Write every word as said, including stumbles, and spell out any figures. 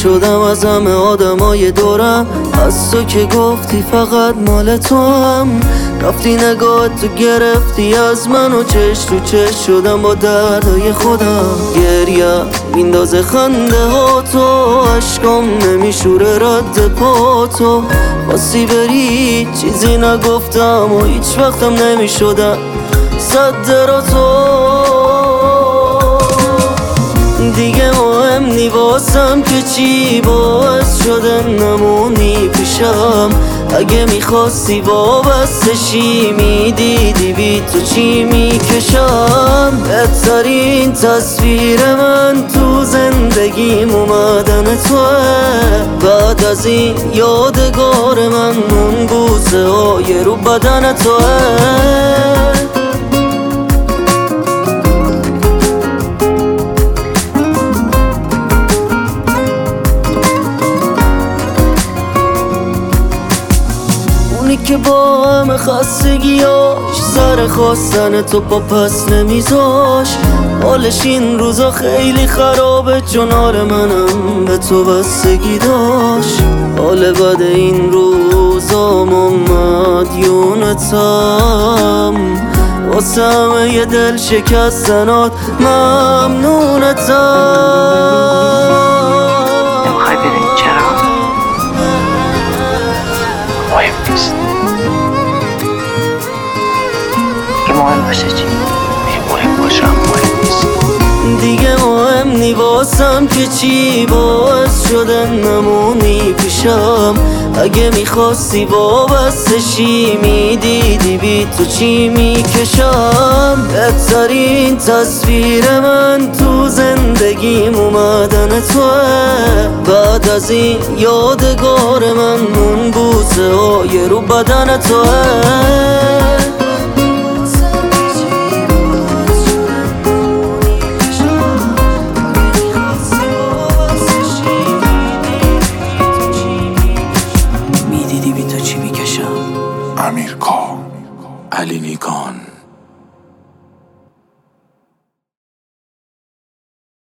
شدم از همه آدمای دورم، از تو که گفتی فقط مال تو هم. رفتی نگاهت تو گرفتی از من و چش تو چش شدم با دردای خودم. گریه میندازه خنده ها تو، عشقم نمیشوره رد پا تو. خواستی بری چیزی نگفتم و هیچ وقتم نمیشدم صد را تو. دیگه مهم نی واسم که چی باعث شده نمونی پیشم. اگه میخواستی وابسته شی میدیدی بی تو چی میکشم. بهترین تصویر من تو زندگیم اومدن توه. بعد از این یادگار من اون بوسه های رو بدن توه. که با همه خستگیاش سر خواستن تو پا پس نمیذاش. حالش این روزا خیلی خرابه چون آره منم به تو بستگی داشت. حال بد این روزا مدیونتم، واسه همه یه دل شکستنات ممنونتم. نمیخوای ببینی چرا؟ مهم نیست. که مهم باشه چی؟ مهم باشه هم مهم نیست. دیگه مهم نی واسم که چی باعث شده نمونی پیشم. اگه میخواستی وابسته شی میدیدی بی تو چی میکشم. بهترین تصویر من تو زندگیم اومدن توه. بعد از این یادگار من اون بوسه های رو بدن توه. امیرکان علی نیکان.